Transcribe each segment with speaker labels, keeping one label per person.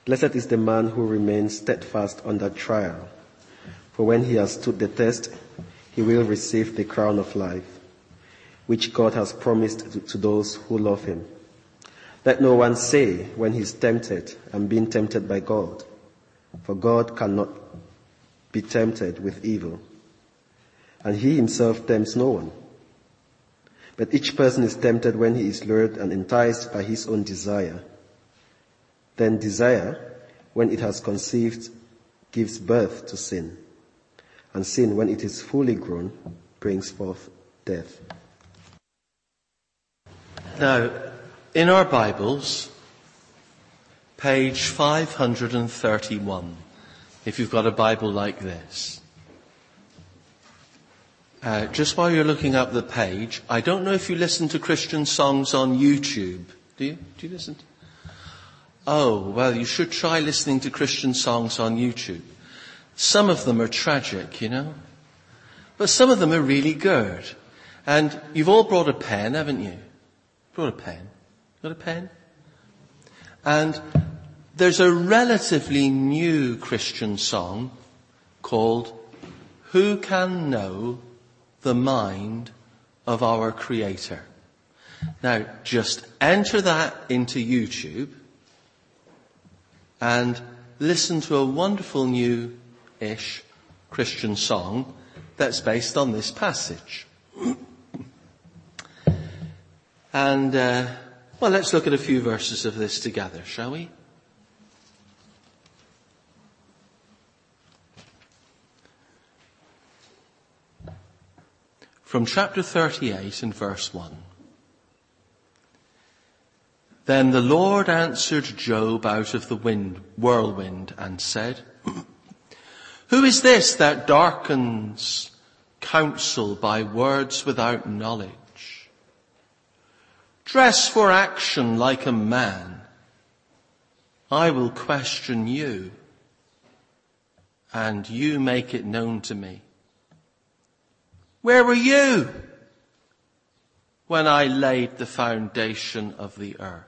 Speaker 1: Blessed is the man who remains steadfast under trial, for when he has stood the test, he will receive the crown of life, which God has promised to those who love him. Let no one say when he is tempted, I'm being tempted by God, for God cannot be tempted with evil, and he himself tempts no one. But each person is tempted when he is lured and enticed by his own desire. Then desire, when it has conceived, gives birth to sin. And sin, when it is fully grown, brings forth death.
Speaker 2: Now, in our Bibles, page 531, if you've got a Bible like this. Just while you're looking up the page, I don't know if you listen to Christian songs on YouTube. Do you? Do you listen? Oh, well, you should try listening to Christian songs on YouTube. Some of them are tragic, you know. But some of them are really good. And you've all brought a pen, haven't you? Brought a pen. Got a pen? And there's a relatively new Christian song called Who Can Know the Mind of Our Creator? Now, just enter that into YouTube and listen to a wonderful new-ish Christian song that's based on this passage. And, well, let's look at a few verses of this together, shall we? From chapter 38 and verse 1. Then the Lord answered Job out of the whirlwind and said, Who is this that darkens counsel by words without knowledge? Dress for action like a man. I will question you, and you make it known to me. Where were you when I laid the foundation of the earth?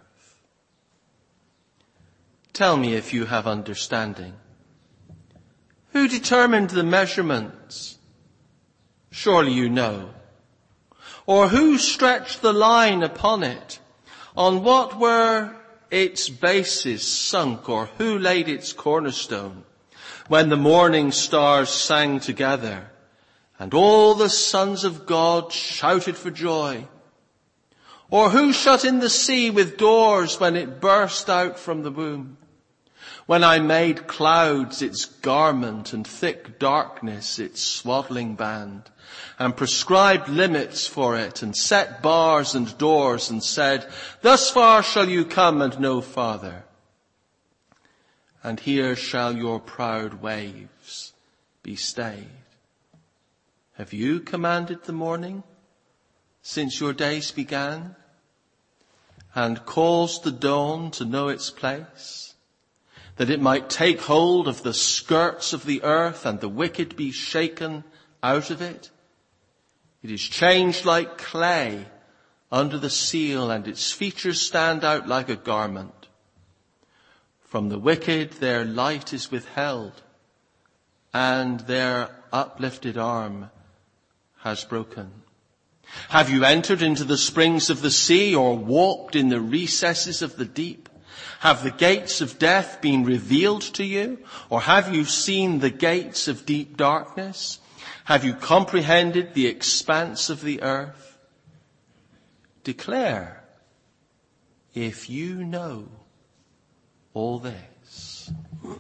Speaker 2: Tell me if you have understanding. Who determined the measurements? Surely you know. Or who stretched the line upon it? On what were its bases sunk, or who laid its cornerstone? When the morning stars sang together, and all the sons of God shouted for joy. Or who shut in the sea with doors when it burst out from the womb? When I made clouds its garment and thick darkness its swaddling band, and prescribed limits for it, and set bars and doors, and said, Thus far shall you come and no farther. And here shall your proud waves be stayed. Have you commanded the morning since your days began, and caused the dawn to know its place, that it might take hold of the skirts of the earth and the wicked be shaken out of it? It is changed like clay under the seal, and its features stand out like a garment. From the wicked their light is withheld, and their uplifted arm has broken. Have you entered into the springs of the sea, or walked in the recesses of the deep? Have the gates of death been revealed to you? Or have you seen the gates of deep darkness? Have you comprehended the expanse of the earth? Declare, if you know all this.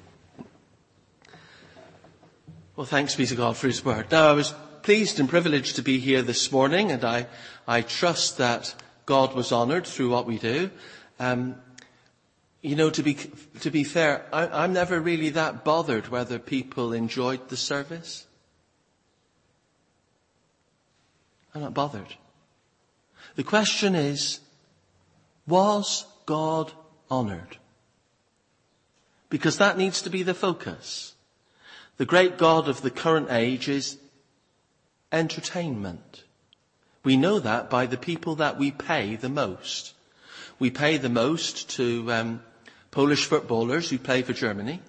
Speaker 2: Well, thanks be to God for his word. Now, I was pleased and privileged to be here this morning, and I trust that God was honoured through what we do. You know, to be fair, I'm never really that bothered whether people enjoyed the service. I'm not bothered. The question is, was God honoured? Because that needs to be the focus. The great God of the current age is entertainment. We know that by the people that we pay the most. We pay the most to Polish footballers who play for Germany,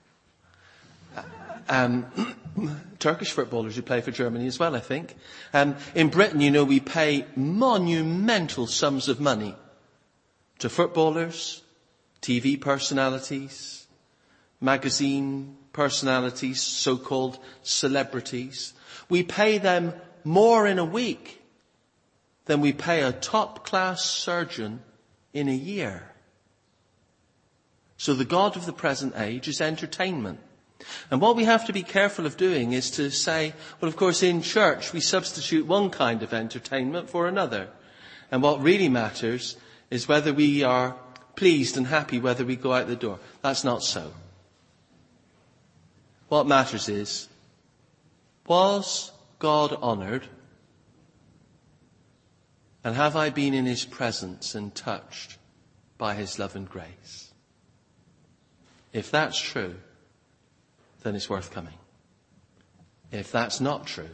Speaker 2: Turkish footballers who play for Germany as well, I think. In Britain, we pay monumental sums of money to footballers, TV personalities, magazine personalities, so-called celebrities. We pay them more in a week than we pay a top-class surgeon in a year. So the God of the present age is entertainment. And what we have to be careful of doing is to say, well, of course, in church we substitute one kind of entertainment for another. And what really matters is whether we are pleased and happy whether we go out the door. That's not so. What matters is, was God honoured? And have I been in his presence and touched by his love and grace? If that's true, then it's worth coming. If that's not true,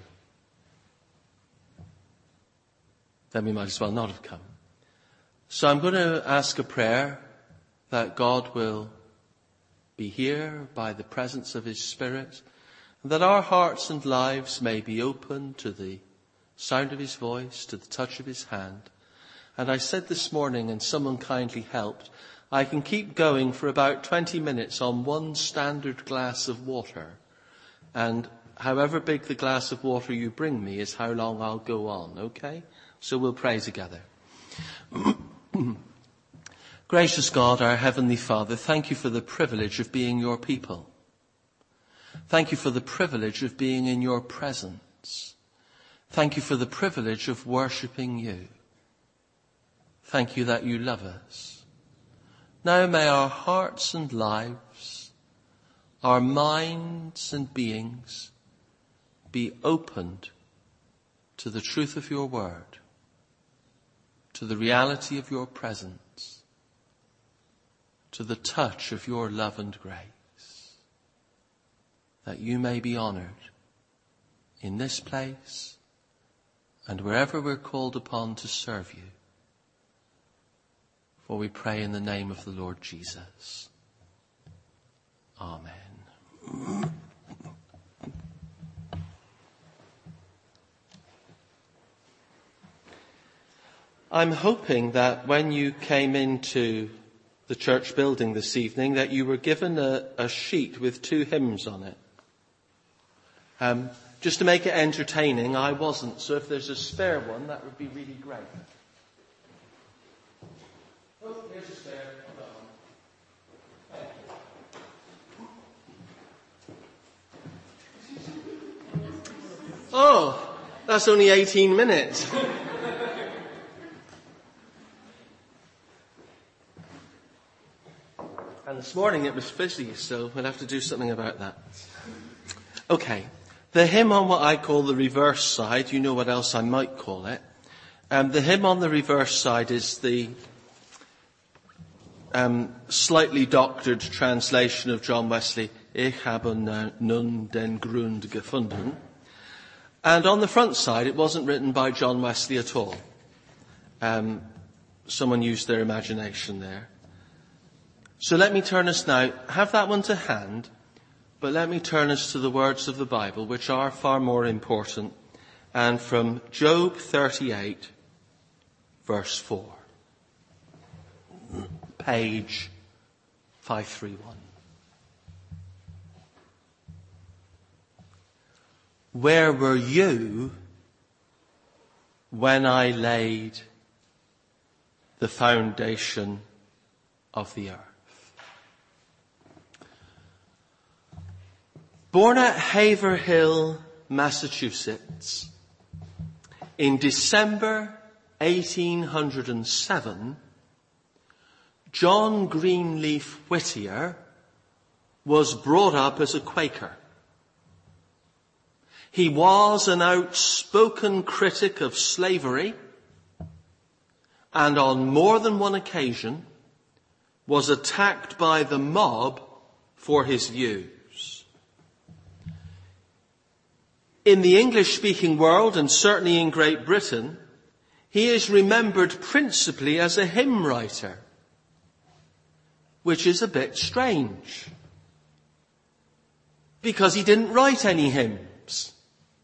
Speaker 2: then we might as well not have come. So I'm going to ask a prayer that God will be here by the presence of his Spirit, and that our hearts and lives may be open to the sound of his voice, to the touch of his hand. And I said this morning, and someone kindly helped, I can keep going for about 20 minutes on one standard glass of water. And however big the glass of water you bring me is how long I'll go on, okay? So we'll pray together. Gracious God, our Heavenly Father, thank you for the privilege of being your people. Thank you for the privilege of being in your presence. Thank you for the privilege of worshipping you. Thank you that you love us. Now may our hearts and lives, our minds and beings be opened to the truth of your word, to the reality of your presence, to the touch of your love and grace, that you may be honoured in this place and wherever we're called upon to serve you. For we pray in the name of the Lord Jesus. Amen. I'm hoping that when you came into the church building this evening that you were given a sheet with 2 hymns on it. Just to make it entertaining, I wasn't, so if there's a spare one, that would be really great. Oh, here's a spare. Oh, that's only 18 minutes. And this morning it was fizzy, so we'll have to do something about that. Okay. The hymn on what I call the reverse side, you know what else I might call it. The hymn on the reverse side is the slightly doctored translation of John Wesley, Ich habe nun den Grund gefunden. And on the front side, it wasn't written by John Wesley at all. Someone used their imagination there. So let me turn us now, have that one to hand, but let me turn us to the words of the Bible, which are far more important, and from Job 38, verse 4. Page 531. Where were you when I laid the foundation of the earth? Born at Haverhill, Massachusetts, in December 1807, John Greenleaf Whittier was brought up as a Quaker. He was an outspoken critic of slavery and on more than one occasion was attacked by the mob for his views. In the English-speaking world, and certainly in Great Britain, he is remembered principally as a hymn writer. which is a bit strange, because he didn't write any hymns.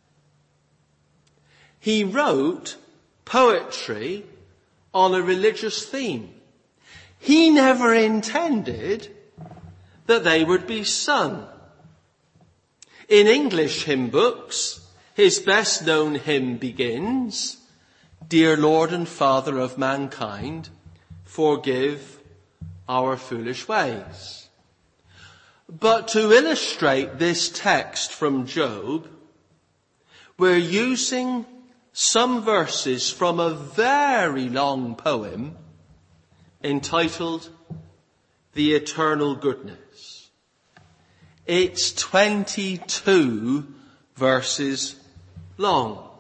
Speaker 2: He wrote poetry on a religious theme. He never intended that they would be sung. In English hymn books, his best known hymn begins, "Dear Lord and Father of mankind, forgive our foolish ways." But to illustrate this text from Job, we're using some verses from a very long poem entitled "The Eternal Goodness." It's 22 verses long.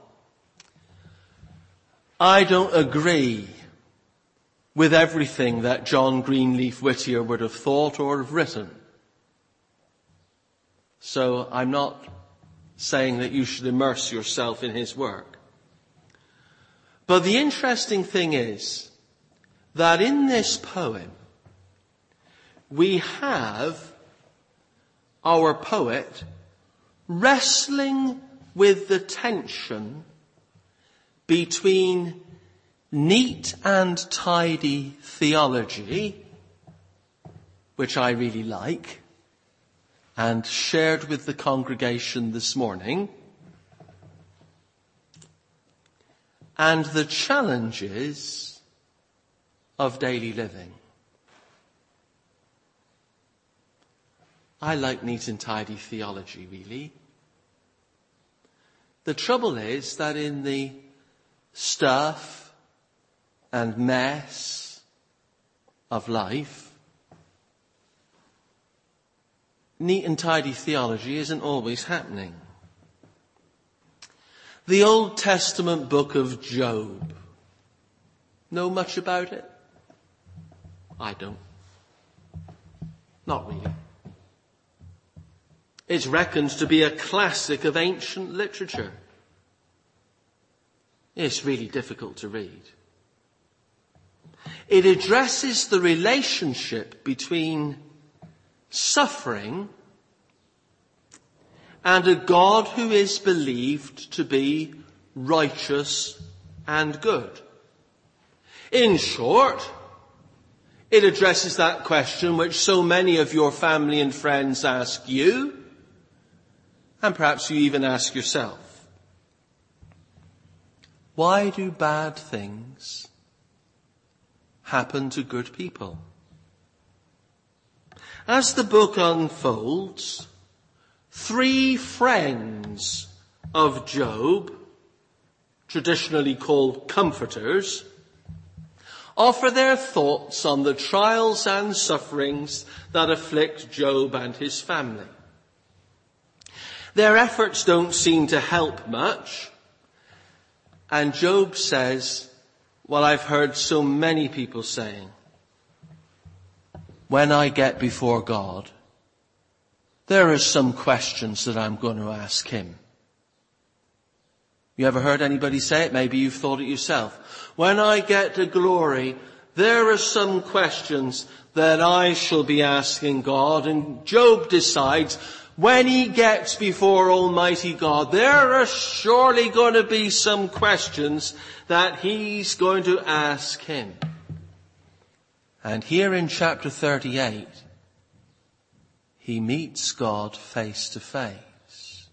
Speaker 2: I don't agree with everything that John Greenleaf Whittier would have thought or have written. So I'm not saying that you should immerse yourself in his work. But the interesting thing is that in this poem, we have our poet wrestling with the tension between neat and tidy theology, which I really like, and shared with the congregation this morning, and the challenges of daily living. I like neat and tidy theology, really. The trouble is that in the stuff and mess of life, neat and tidy theology isn't always happening. The Old Testament book of Job. Know much about it? I don't. Not really. It's reckoned to be a classic of ancient literature. It's really difficult to read. It addresses the relationship between suffering and a God who is believed to be righteous and good. In short, it addresses that question which so many of your family and friends ask you, and perhaps you even ask yourself. Why do bad things happen to good people? As the book unfolds, 3 friends of Job, traditionally called comforters, offer their thoughts on the trials and sufferings that afflict Job and his family. Their efforts don't seem to help much, and Job says, well, I've heard so many people saying, when I get before God, there are some questions that I'm going to ask him. You ever heard anybody say it? Maybe you've thought it yourself. When I get to glory, there are some questions that I shall be asking God. And Job decides, when he gets before Almighty God, there are surely going to be some questions that he's going to ask him. And here in chapter 38, he meets God face to face.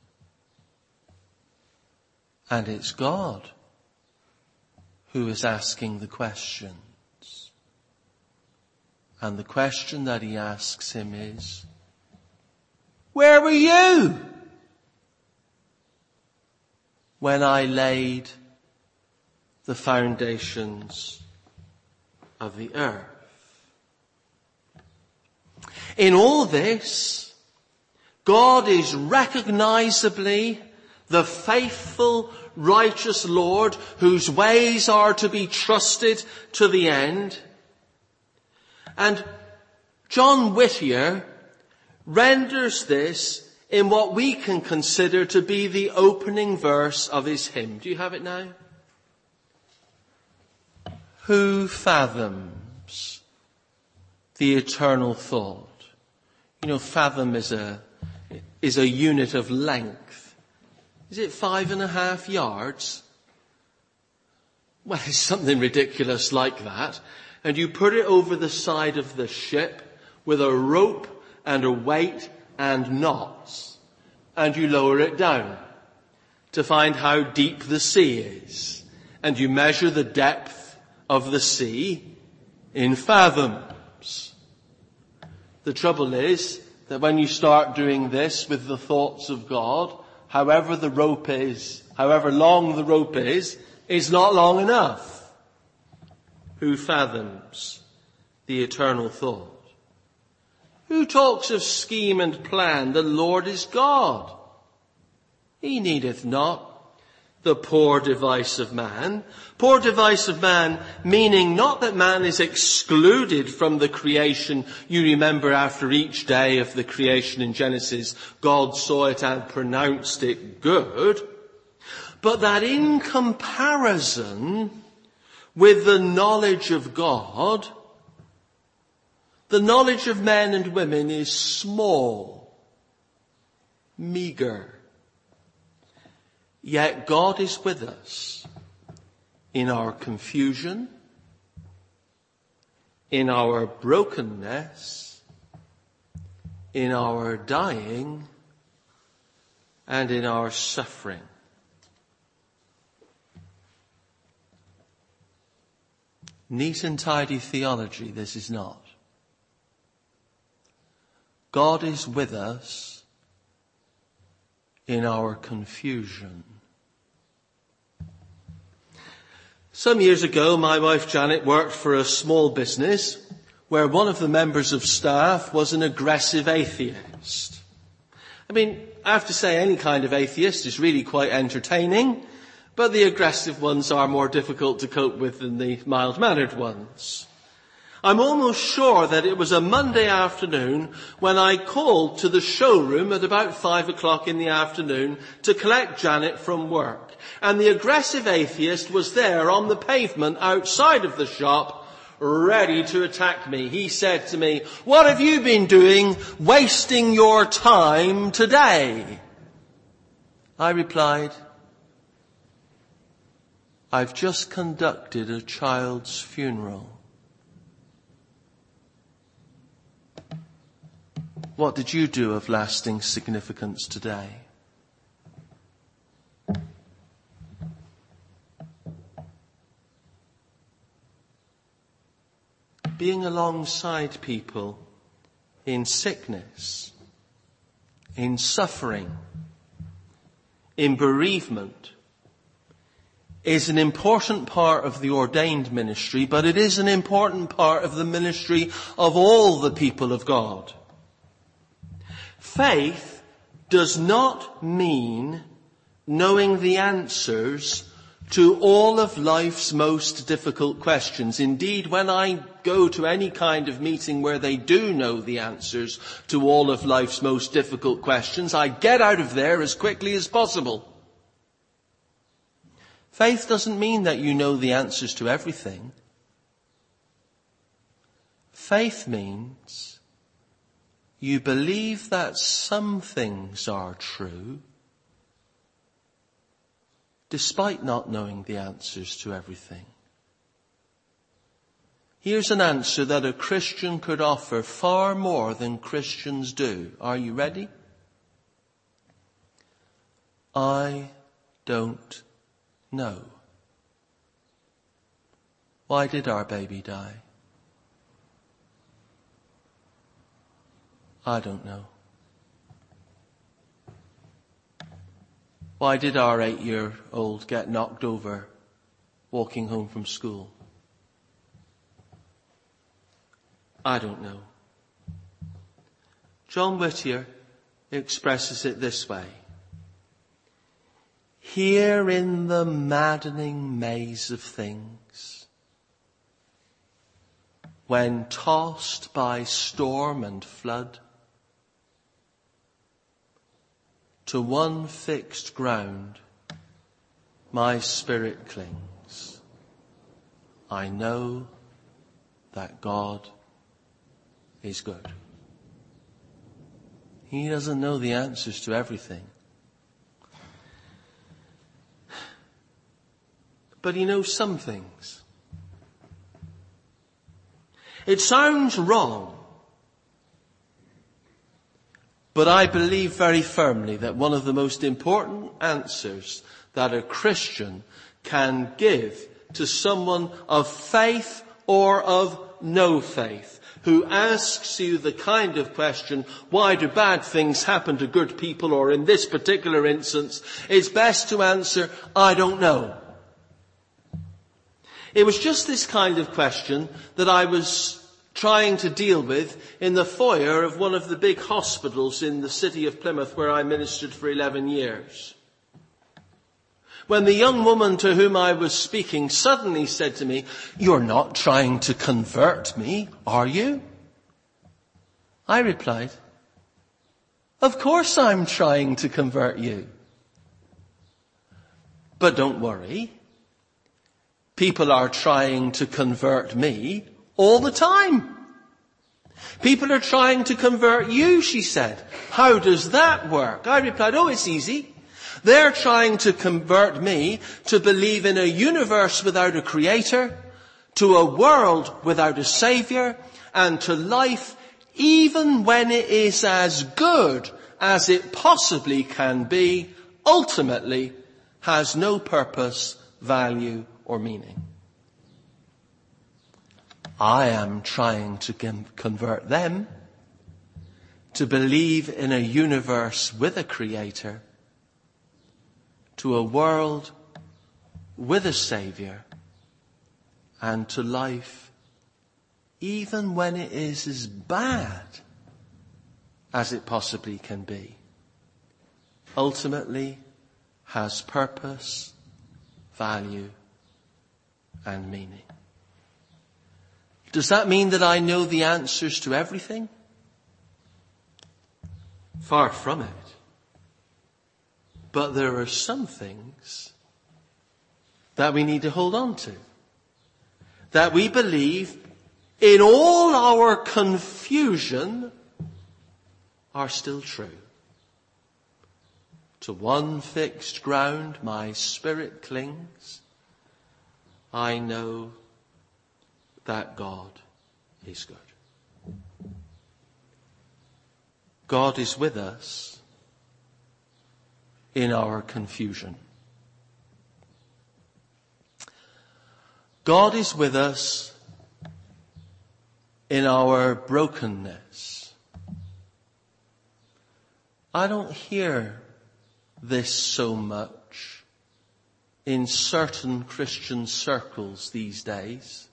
Speaker 2: And it's God who is asking the questions. And the question that he asks him is, where were you when I laid the foundations of the earth? In all this, God is recognizably the faithful, righteous Lord whose ways are to be trusted to the end. And John Whittier renders this in what we can consider to be the opening verse of his hymn. Do you have it now? Who fathoms the eternal thought. You know, fathom is a unit of length. Is it 5.5 yards? Well, it's something ridiculous like that. And you put it over the side of the ship with a rope and a weight and knots. And you lower it down to find how deep the sea is. And you measure the depth of the sea in fathoms. The trouble is that when you start doing this with the thoughts of God, however long the rope is not long enough. Who fathoms the eternal thought? Who talks of scheme and plan? The Lord is God. He needeth not the poor device of man. Poor device of man, meaning not that man is excluded from the creation. You remember after each day of the creation in Genesis, God saw it and pronounced it good. But that in comparison with the knowledge of God, the knowledge of men and women is small, meager. Yet God is with us in our confusion, in our brokenness, in our dying, and in our suffering. Neat and tidy theology, this is not. God is with us in our confusion. Some years ago, my wife Janet worked for a small business where one of the members of staff was an aggressive atheist. I mean, I have to say any kind of atheist is really quite entertaining, but the aggressive ones are more difficult to cope with than the mild-mannered ones. I'm almost sure that it was a Monday afternoon when I called to the showroom at about 5 o'clock in the afternoon to collect Janet from work. And the aggressive atheist was there on the pavement outside of the shop, ready to attack me. He said to me, "What have you been doing wasting your time today?" I replied, "I've just conducted a child's funeral." What did you do of lasting significance today? Being alongside people in sickness, in suffering, in bereavement is an important part of the ordained ministry, but it is an important part of the ministry of all the people of God. Faith does not mean knowing the answers to all of life's most difficult questions. Indeed, when I go to any kind of meeting where they do know the answers to all of life's most difficult questions, I get out of there as quickly as possible. Faith doesn't mean that you know the answers to everything. Faith means you believe that some things are true, despite not knowing the answers to everything. Here's an answer that a Christian could offer far more than Christians do. Are you ready? I don't know. Why did our baby die? I don't know. Why did our 8-year-old get knocked over walking home from school? I don't know. John Whittier expresses it this way. Here in the maddening maze of things, when tossed by storm and flood, to one fixed ground my spirit clings. I know that God is good. He doesn't know the answers to everything. But he knows some things. It sounds wrong, but I believe very firmly that one of the most important answers that a Christian can give to someone of faith or of no faith who asks you the kind of question, why do bad things happen to good people, or in this particular instance, it's best to answer, I don't know. It was just this kind of question that I was trying to deal with in the foyer of one of the big hospitals in the city of Plymouth where I ministered for 11 years. When the young woman to whom I was speaking suddenly said to me, "You're not trying to convert me, are you?" I replied, "Of course I'm trying to convert you. But don't worry. People are trying to convert me all the time." "People are trying to convert you," she said. "How does that work?" I replied, "Oh, it's easy. They're trying to convert me to believe in a universe without a creator, to a world without a savior, and to life even when it is as good as it possibly can be, ultimately has no purpose, value, or meaning. I am trying to convert them to believe in a universe with a creator, to a world with a savior, and to life even when it is as bad as it possibly can be, ultimately has purpose, value, and meaning. Does that mean that I know the answers to everything? Far from it. But there are some things that we need to hold on to, that we believe in all our confusion are still true. To one fixed ground my spirit clings. I know that God is good. God is with us in our confusion. God is with us in our brokenness. I don't hear this so much in certain Christian circles these days,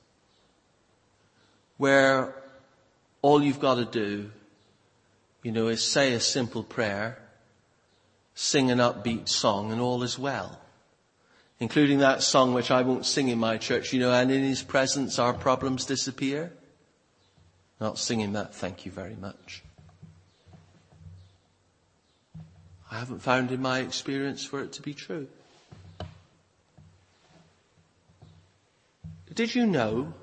Speaker 2: where all you've got to do, is say a simple prayer, sing an upbeat song, and all is well. Including that song which I won't sing in my church, and in his presence our problems disappear. Not singing that, thank you very much. I haven't found in my experience for it to be true. Did you know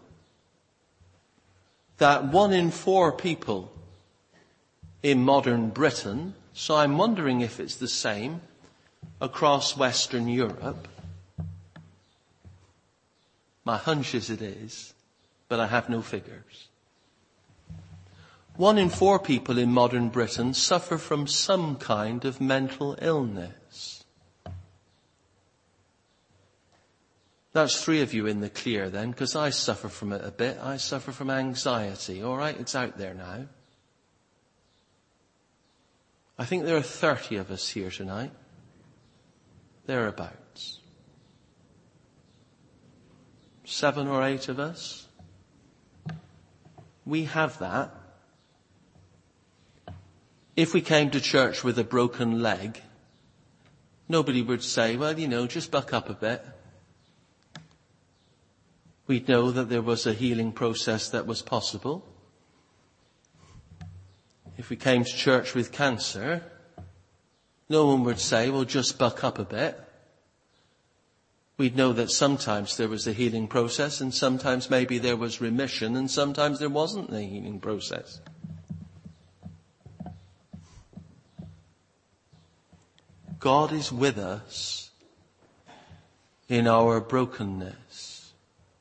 Speaker 2: that 1 in 4 people in modern Britain, so I'm wondering if it's the same across Western Europe. My hunch is it is, but I have no figures. 1 in 4 people in modern Britain suffer from some kind of mental illness. That's 3 of you in the clear then, because I suffer from it a bit. I suffer from anxiety. All right, it's out there now. I think there are 30 of us here tonight. Thereabouts. 7 or 8 of us. We have that. If we came to church with a broken leg, nobody would say, well, just buck up a bit. We'd know that there was a healing process that was possible. If we came to church with cancer, no one would say, well, just buck up a bit. We'd know that sometimes there was a healing process, and sometimes maybe there was remission, and sometimes there wasn't a healing process. God is with us in our brokenness.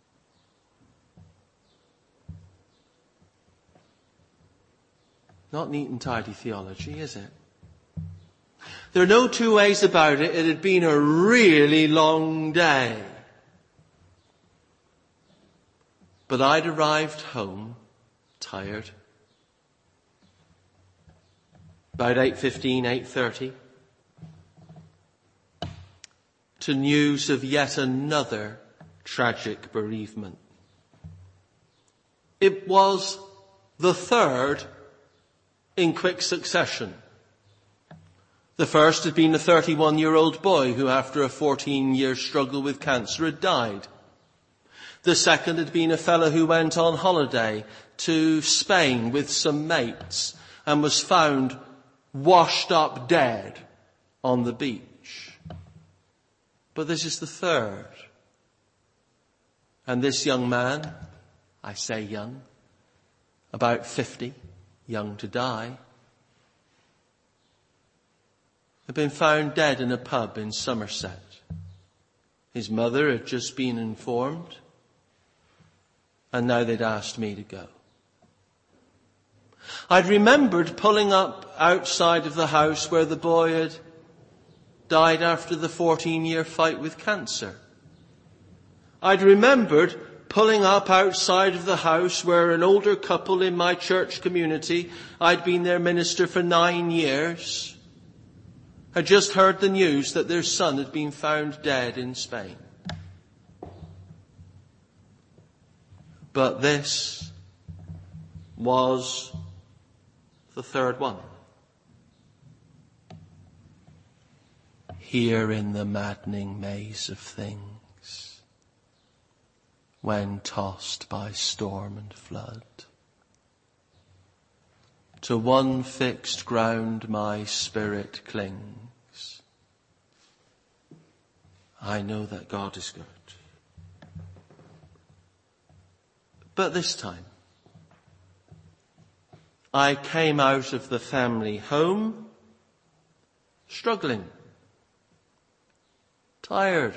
Speaker 2: Not neat and tidy theology, is it? There are no two ways about it. It had been a really long day. But I'd arrived home tired. About 8:15, 8:30. To news of yet another tragic bereavement. It was the third in quick succession. The first had been a 31-year-old boy who, after a 14-year struggle with cancer, had died. The second had been a fellow who went on holiday to Spain with some mates and was found washed up dead on the beach. But this is the third. And this young man, I say young, about 50, young to die, had been found dead in a pub in Somerset. His mother had just been informed, and now they'd asked me to go. I'd remembered pulling up outside of the house where the boy had died after the 14-year fight with cancer. I'd remembered pulling up outside of the house where an older couple in my church community, I'd been their minister for 9 years, had just heard the news that their son had been found dead in Spain. But this was the third one. Here in the maddening maze of things, when tossed by storm and flood, to one fixed ground my spirit clings. I know that God is good. But this time, I came out of the family home struggling, tired,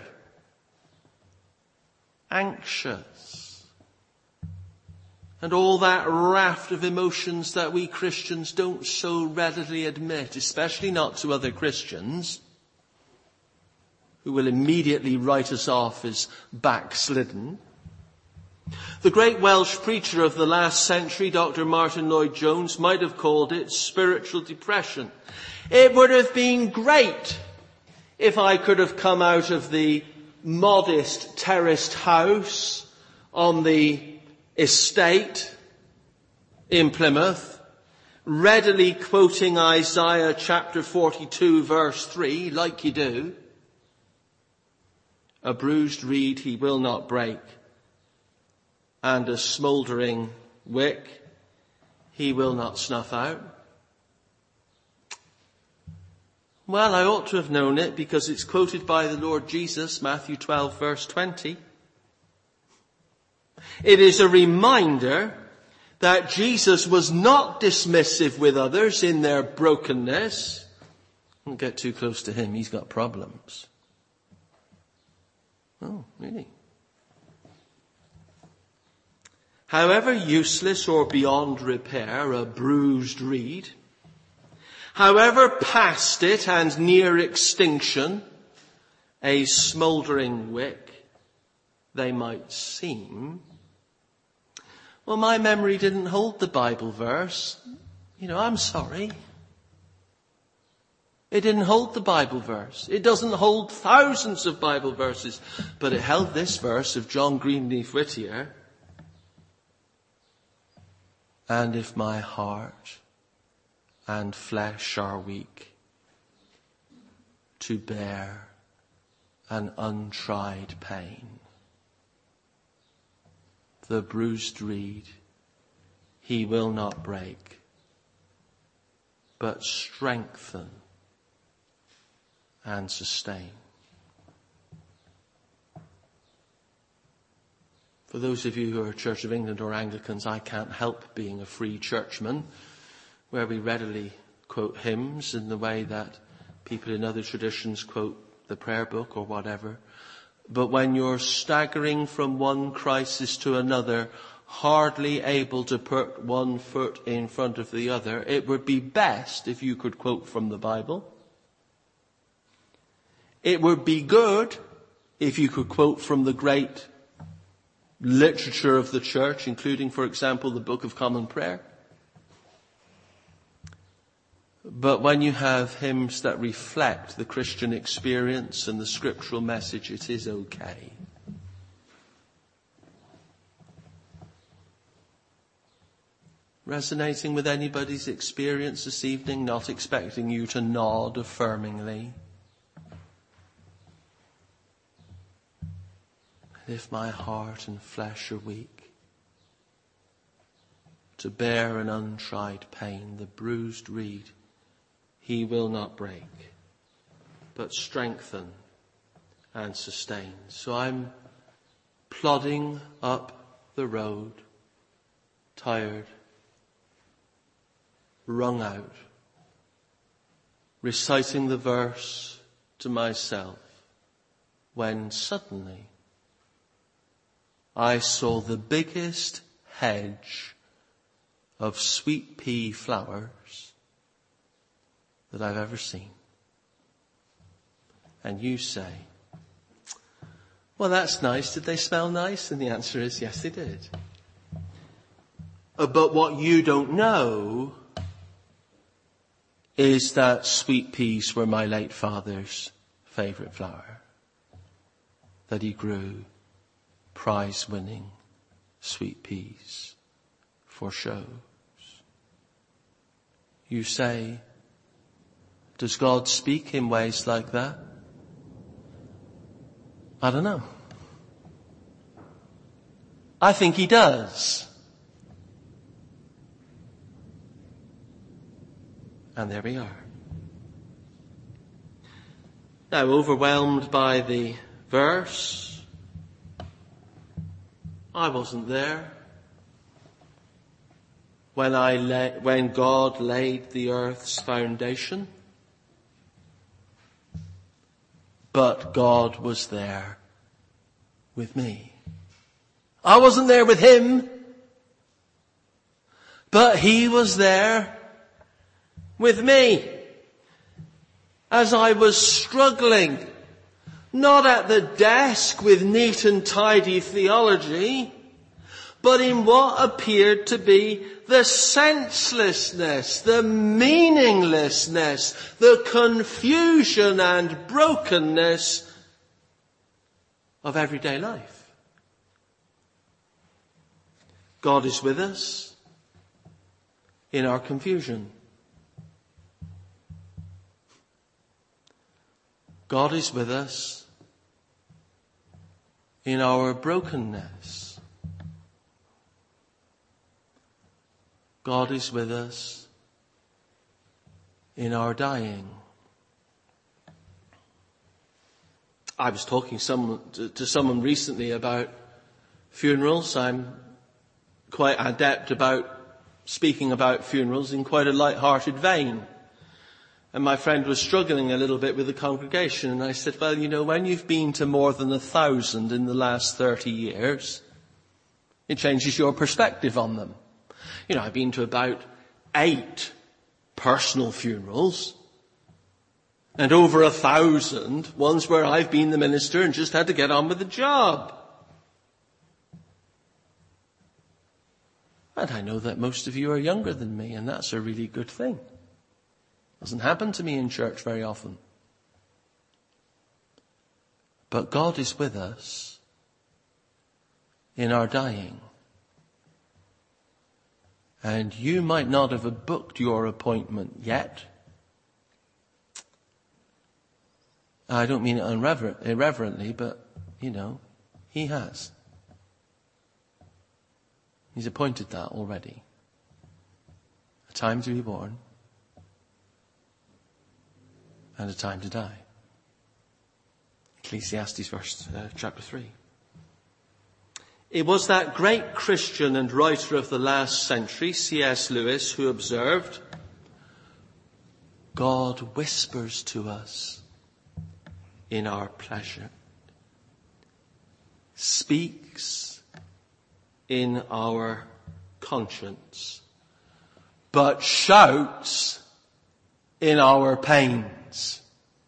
Speaker 2: anxious, and all that raft of emotions that we Christians don't so readily admit, especially not to other Christians, who will immediately write us off as backslidden. The great Welsh preacher of the last century, Dr. Martin Lloyd-Jones, might have called it spiritual depression. It would have been great if I could have come out of the modest terraced house on the estate in Plymouth, readily quoting Isaiah chapter 42 verse 3, like you do. A bruised reed he will not break, and a smouldering wick he will not snuff out. Well, I ought to have known it because it's quoted by the Lord Jesus, Matthew 12 verse 20. It is a reminder that Jesus was not dismissive with others in their brokenness. Don't get too close to him, he's got problems. Oh, really? However useless or beyond repair a bruised reed, however past it and near extinction a smouldering wick they might seem, well, my memory didn't hold the Bible verse. I'm sorry. It didn't hold the Bible verse. It doesn't hold thousands of Bible verses, but it held this verse of John Greenleaf Whittier. And if my heart and flesh are weak to bear an untried pain, the bruised reed he will not break, but strengthen and sustain. For those of you who are Church of England or Anglicans, I can't help being a free churchman, where we readily quote hymns in the way that People in other traditions quote the prayer book or whatever. But when you're staggering from one crisis to another, hardly able to put one foot in front of the other, it would be best if you could quote from the Bible. It would be good if you could quote from the great literature of the church, including, for example, the Book of Common Prayer. But when you have hymns that reflect the Christian experience and the scriptural message, it is okay. Resonating with anybody's experience this evening, not expecting you to nod affirmingly. If my heart and flesh are weak, to bear an untried pain, the bruised reed he will not break, but strengthen and sustain. So I'm plodding up the road, tired, wrung out, reciting the verse to myself, when suddenly I saw the biggest hedge of sweet pea flowers that I've ever seen. And you say, well, that's nice. Did they smell nice? And the answer is, yes, they did. But what you don't know is that sweet peas were my late father's favourite flower. That he grew prize-winning sweet peas for shows. You say, does God speak in ways like that? I don't know. I think he does. And there we are. Now, overwhelmed by the verse, I wasn't there when God laid the earth's foundation. But God was there with me. I wasn't there with him, but he was there with me. As I was struggling, not at the desk with neat and tidy theology, but in what appeared to be the senselessness, the meaninglessness, the confusion and brokenness of everyday life. God is with us in our confusion. God is with us in our brokenness. God is with us in our dying. I was talking to someone recently about funerals. I'm quite adept about speaking about funerals in quite a light-hearted vein. And my friend was struggling a little bit with the congregation, and I said, well, when you've been to more than 1,000 in the last 30 years, it changes your perspective on them. I've been to about 8 personal funerals, and over 1,000 ones where I've been the minister and just had to get on with the job. And I know that most of you are younger than me, and that's a really good thing. Doesn't happen to me in church very often. But God is with us in our dying. And you might not have booked your appointment yet. I don't mean it irreverently, but, he has. He's appointed that already. A time to be born and a time to die. Ecclesiastes chapter 3. It was that great Christian and writer of the last century, C.S. Lewis, who observed, God whispers to us in our pleasure, speaks in our conscience, but shouts in our pains.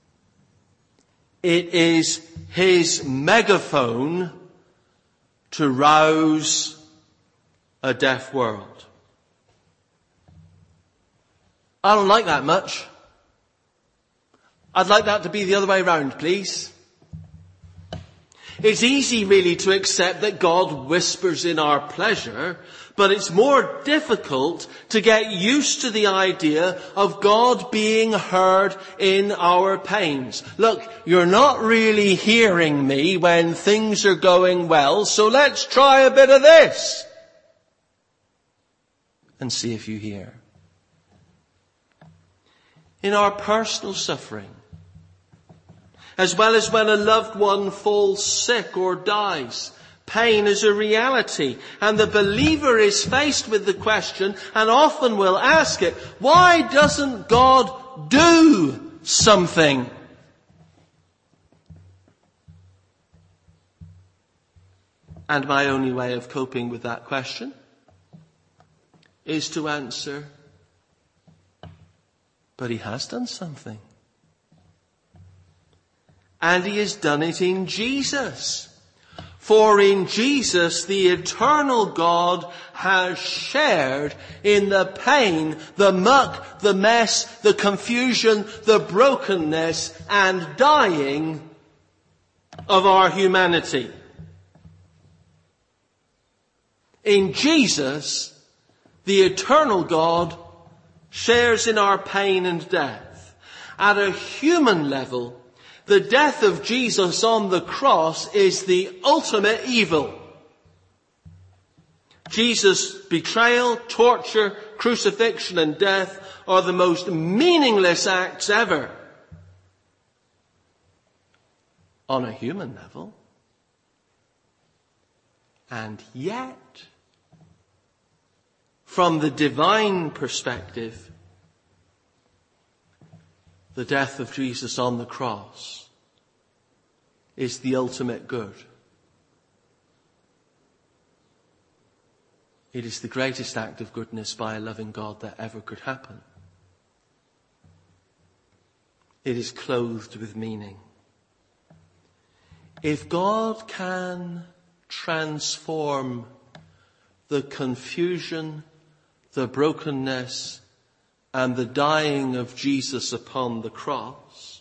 Speaker 2: It is his megaphone to rouse a deaf world. I don't like that much. I'd like that to be the other way around, please. It's easy really to accept that God whispers in our pleasure, but it's more difficult to get used to the idea of God being heard in our pains. Look, you're not really hearing me when things are going well, so let's try a bit of this and see if you hear. In our personal suffering, as well as when a loved one falls sick or dies, pain is a reality, and the believer is faced with the question, and often will ask it, why doesn't God do something? And my only way of coping with that question is to answer, but he has done something. And he has done it in Jesus. For in Jesus, the eternal God has shared in the pain, the muck, the mess, the confusion, the brokenness and dying of our humanity. In Jesus, the eternal God shares in our pain and death. At a human level, the death of Jesus on the cross is the ultimate evil. Jesus' betrayal, torture, crucifixion and death are the most meaningless acts ever. On a human level. And yet, from the divine perspective, the death of Jesus on the cross is the ultimate good. It is the greatest act of goodness by a loving God that ever could happen. It is clothed with meaning. If God can transform the confusion, the brokenness, and the dying of Jesus upon the cross,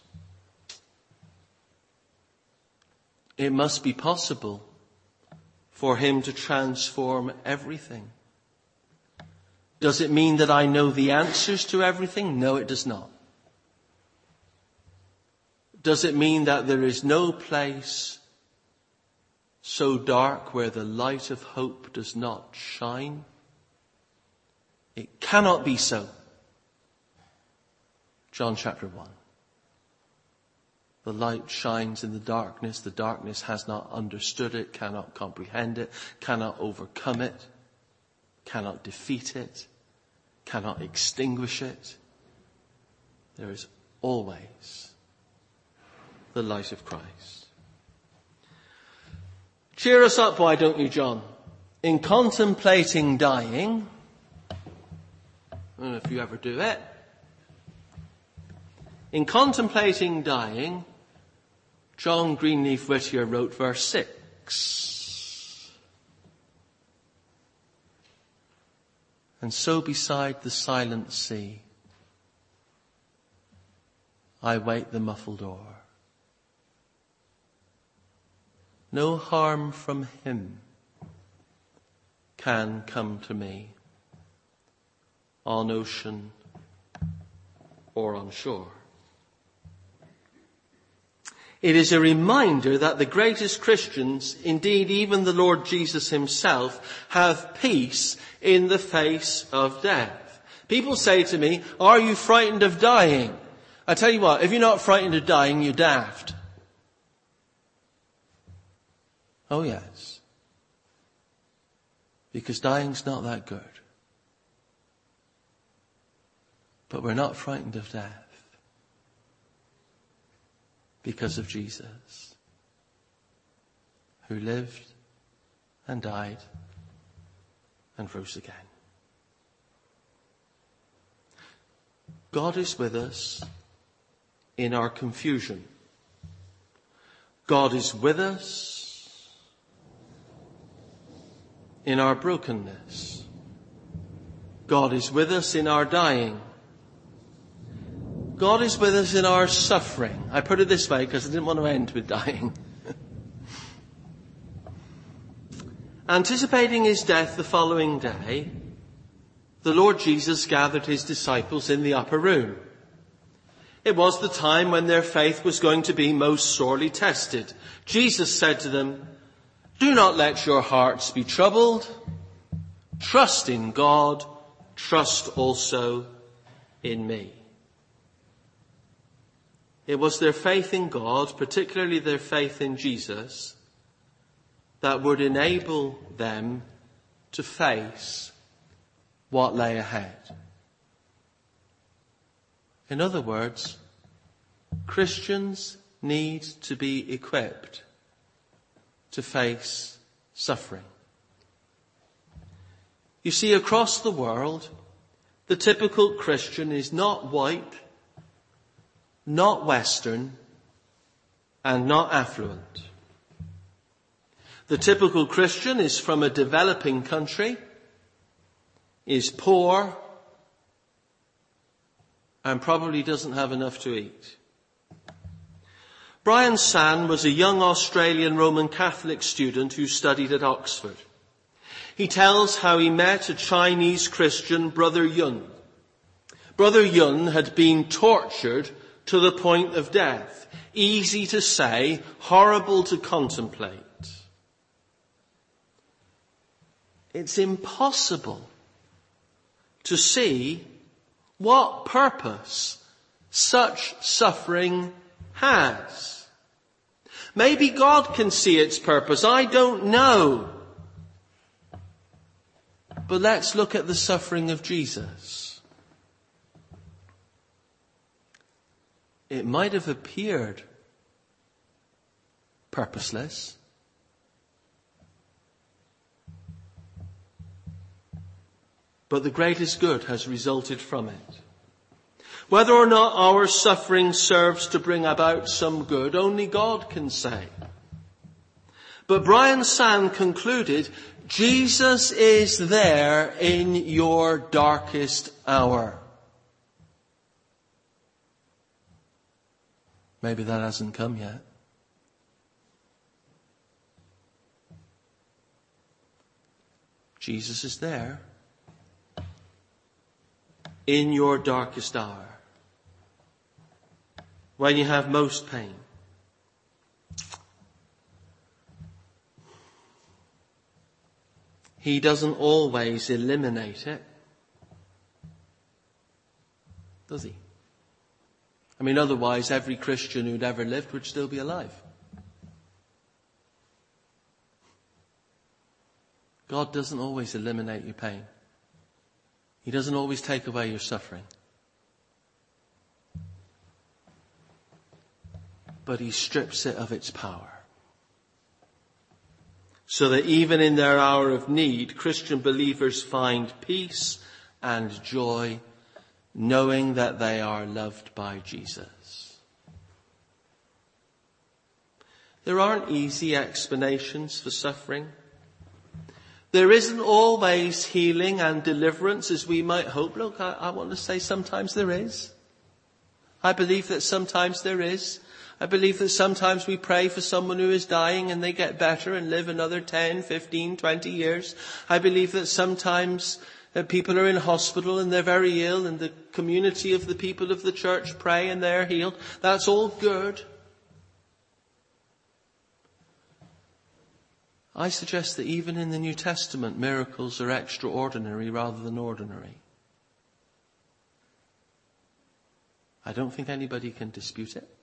Speaker 2: it must be possible for him to transform everything. Does it mean that I know the answers to everything? No, it does not. Does it mean that there is no place so dark where the light of hope does not shine? It cannot be so. John chapter 1. The light shines in the darkness has not understood it, cannot comprehend it, cannot overcome it, cannot defeat it, cannot extinguish it. There is always the light of Christ. Cheer us up, why don't you, John? In contemplating dying, I don't know if you ever do it. In contemplating dying, John Greenleaf Whittier wrote verse 6. And so beside the silent sea, I wait the muffled oar. No harm from him can come to me on ocean or on shore. It is a reminder that the greatest Christians, indeed even the Lord Jesus himself, have peace in the face of death. People say to me, are you frightened of dying? I tell you what, if you're not frightened of dying, you're daft. Oh yes. Because dying's not that good. But we're not frightened of death. because of Jesus, who lived and died and rose again. God is with us in our confusion. God is with us in our brokenness. God is with us in our dying. God is with us in our suffering. I put it this way because I didn't want to end with dying. Anticipating his death the following day, the Lord Jesus gathered his disciples in the upper room. It was the time when their faith was going to be most sorely tested. Jesus said to them, "Do not let your hearts be troubled. Trust in God. Trust also in me." It was their faith in God, particularly their faith in Jesus, that would enable them to face what lay ahead. In other words, Christians need to be equipped to face suffering. You see, across the world, the typical Christian is not white, not Western, and not affluent. The typical Christian is from a developing country, is poor, and probably doesn't have enough to eat. Brian San was a young Australian Roman Catholic student who studied at Oxford. He tells how he met a Chinese Christian, Brother Yun. Brother Yun had been tortured to the point of death. Easy to say, horrible to contemplate. It's impossible to see what purpose such suffering has. Maybe God can see its purpose. I don't know. But let's look at the suffering of Jesus. It might have appeared purposeless, but the greatest good has resulted from it. Whether or not our suffering serves to bring about some good, only God can say. But Brian San concluded, Jesus is there in your darkest hour. Maybe that hasn't come yet. Jesus is there in your darkest hour, when you have most pain. He doesn't always eliminate it, does he? I mean, otherwise every Christian who'd ever lived would still be alive. God doesn't always eliminate your pain. He doesn't always take away your suffering. But he strips it of its power. So that even in their hour of need, Christian believers find peace and joy, knowing that they are loved by Jesus. There aren't easy explanations for suffering. There isn't always healing and deliverance as we might hope. Look, I want to say sometimes there is. I believe that sometimes there is. I believe that sometimes we pray for someone who is dying and they get better and live another 10, 15, 20 years. I believe that sometimes people are in hospital and they're very ill and the community of the people of the church pray and they're healed. That's all good. I suggest that even in the New Testament, miracles are extraordinary rather than ordinary. I don't think anybody can dispute it.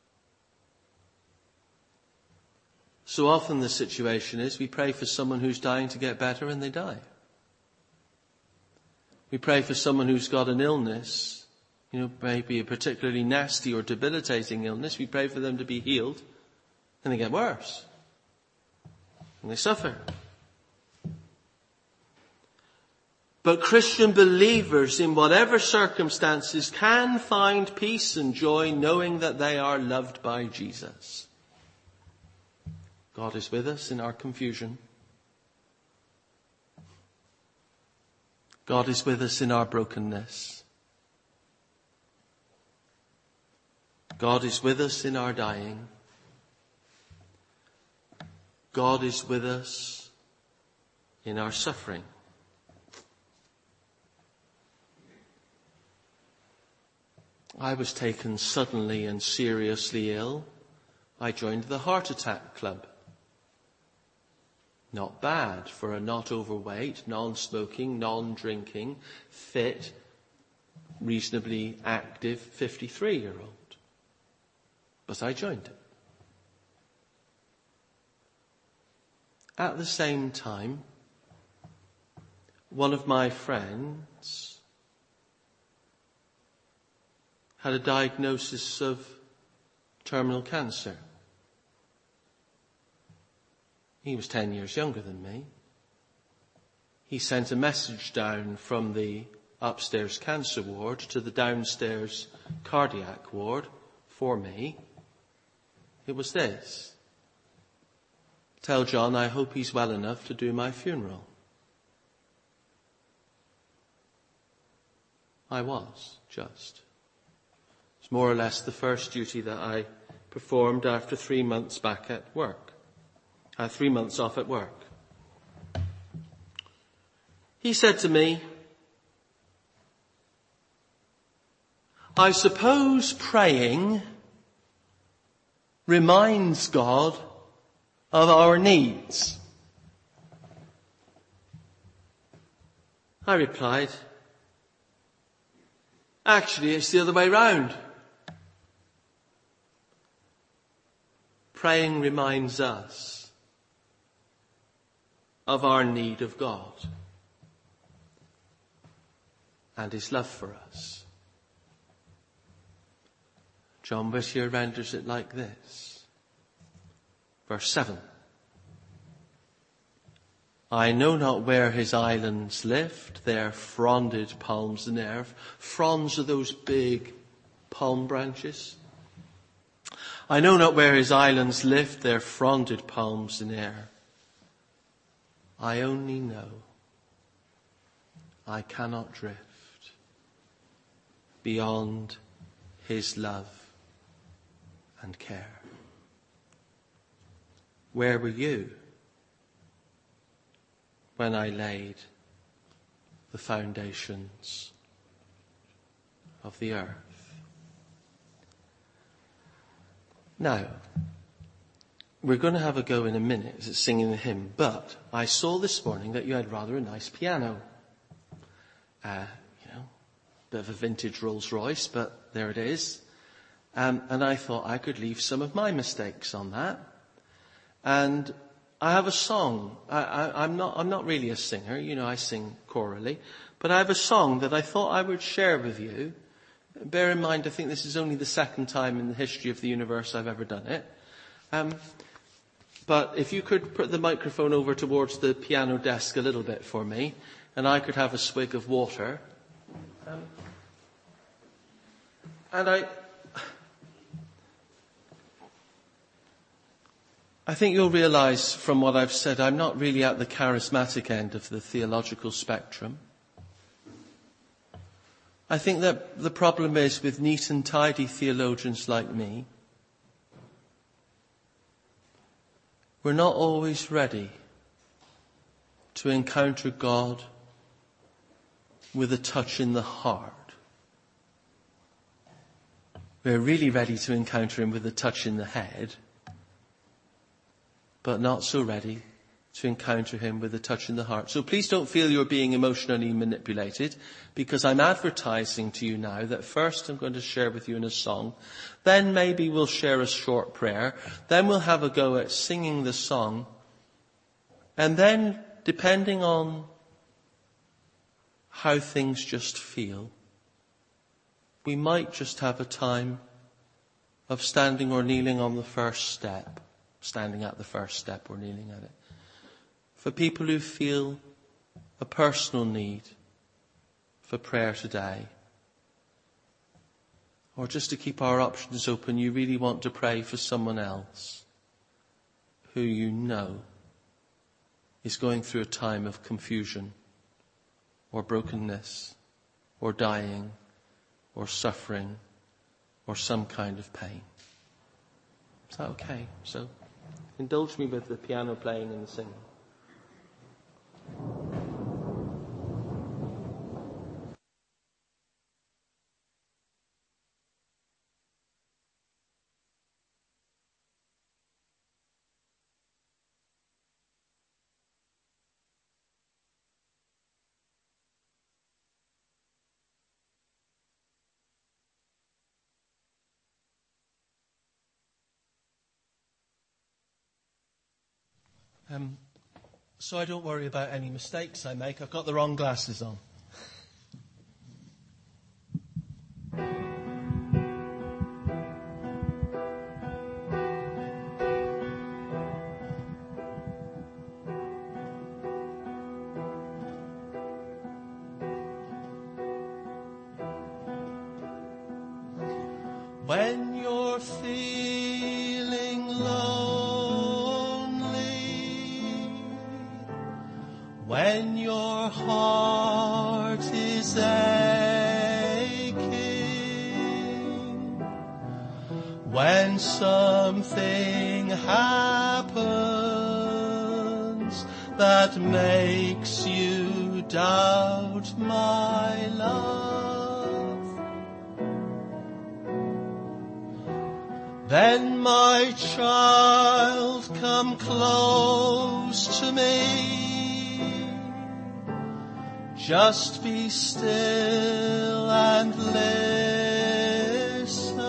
Speaker 2: So often the situation is we pray for someone who's dying to get better and they die. We pray for someone who's got an illness maybe a particularly nasty or debilitating illness, we pray for them to be healed, and they get worse. And they suffer. But Christian believers, in whatever circumstances, can find peace and joy knowing that they are loved by Jesus. God is with us in our confusion. God is with us in our brokenness. God is with us in our dying. God is with us in our suffering. I was taken suddenly and seriously ill. I joined the Heart Attack Club. Not bad for a not overweight, non-smoking, non-drinking, fit, reasonably active 53-year-old. But I joined it. At the same time, one of my friends had a diagnosis of terminal cancer. He was 10 years younger than me. He sent a message down from the upstairs cancer ward to the downstairs cardiac ward for me. It was this: tell John I hope he's well enough to do my funeral. I was, just. It's more or less the first duty that I performed after 3 months back at work. 3 months off at work. He said to me, I suppose praying reminds God of our needs. I replied, actually, it's the other way round. Praying reminds us of our need of God and his love for us. John Whittier renders it like this. Verse 7. I know not where his islands lift, their fronded palms in air. Fronds are those big palm branches. I know not where his islands lift, their fronded palms in air. I only know I cannot drift beyond his love and care. Where were you when I laid the foundations of the earth? Now, we're going to have a go in a minute at singing the hymn, but I saw this morning that you had rather a nice piano. Bit of a vintage Rolls Royce, but there it is. And I thought I could leave some of my mistakes on that. And I have a song. I'm not really a singer, I sing chorally, but I have a song that I thought I would share with you. Bear in mind, I think this is only the second time in the history of the universe I've ever done it. But if you could put the microphone over towards the piano desk a little bit for me, and I could have a swig of water. And I think you'll realize from what I've said, I'm not really at the charismatic end of the theological spectrum. I think that the problem is with neat and tidy theologians like me, we're not always ready to encounter God with a touch in the heart. We're really ready to encounter him with a touch in the head, but not so ready to encounter him with a touch in the heart. So please don't feel you're being emotionally manipulated, because I'm advertising to you now that first I'm going to share with you in a song, then maybe we'll share a short prayer, then we'll have a go at singing the song, and then, depending on how things just feel, we might just have a time of standing or kneeling on the first step, standing at the first step or kneeling at it. For people who feel a personal need for prayer today, or just to keep our options open, you really want to pray for someone else who you know is going through a time of confusion or brokenness or dying or suffering or some kind of pain. Is that okay? So indulge me with the piano playing and the singing. So I don't worry about any mistakes I make. I've got the wrong glasses on. When you're feeling lonely, when your heart is aching, when something happens that makes you doubt my love, then my child, come close to me. Just be still and listen.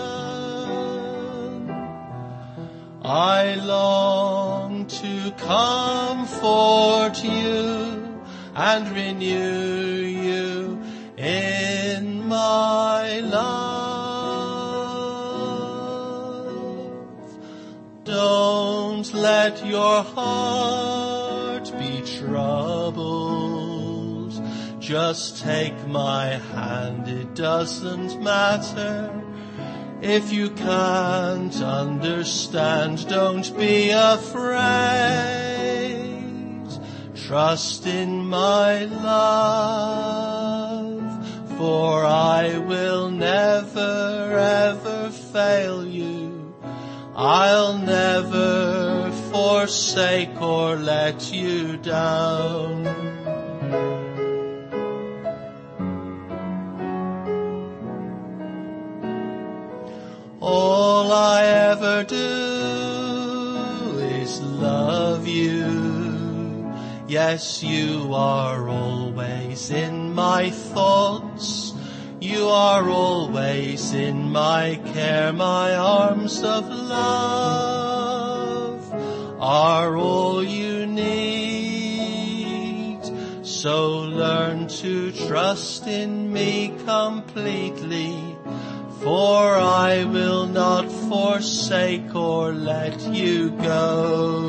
Speaker 2: I long to comfort you and renew you in my love. Don't let your heart be troubled. Just take my hand, it doesn't matter. If you can't understand, don't be afraid. Trust in my love, for I will never ever fail you. I'll never forsake or let you down. All I ever do is love you. Yes, you are always in my thoughts. You are always in my care. My arms of love are all you need. So learn to trust in me completely. For I will not forsake or let you go.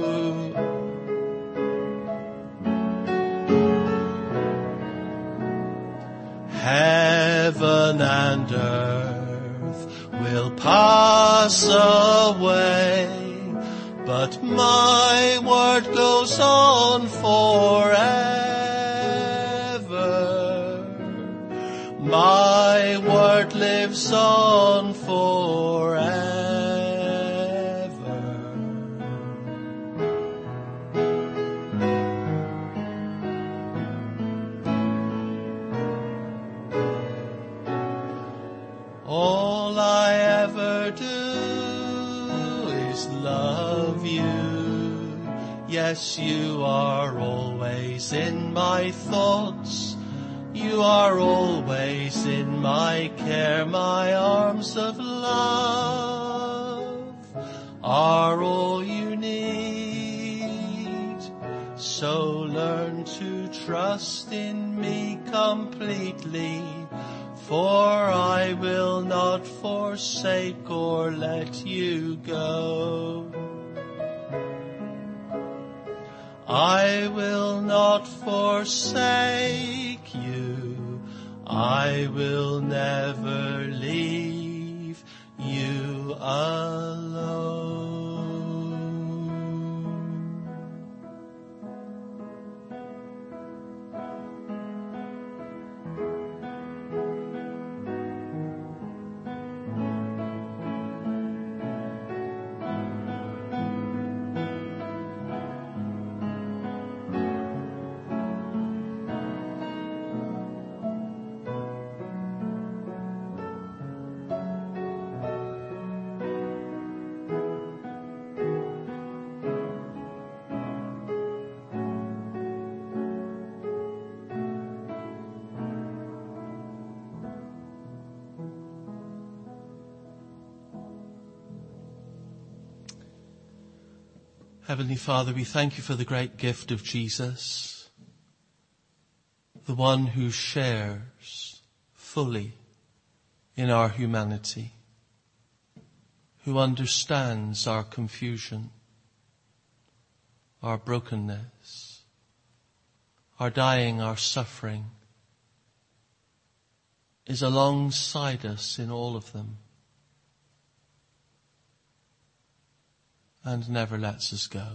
Speaker 2: Heaven and earth will pass away, but my word goes on forever. My word lives on forever. All I ever do is love you. Yes, you are always in my thoughts. You are always in my care. My arms of love are all you need. So learn to trust in me completely. For I will not forsake or let you go. I will not forsake you. I will never leave you alone. Heavenly Father, we thank you for the great gift of Jesus, the one who shares fully in our humanity, who understands our confusion, our brokenness, our dying, our suffering, is alongside us in all of them, and never lets us go.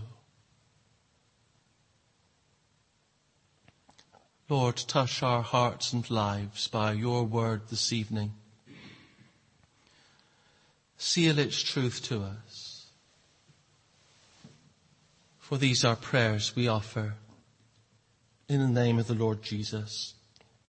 Speaker 2: Lord, touch our hearts and lives by your word this evening. Seal its truth to us. For these are prayers we offer in the name of the Lord Jesus.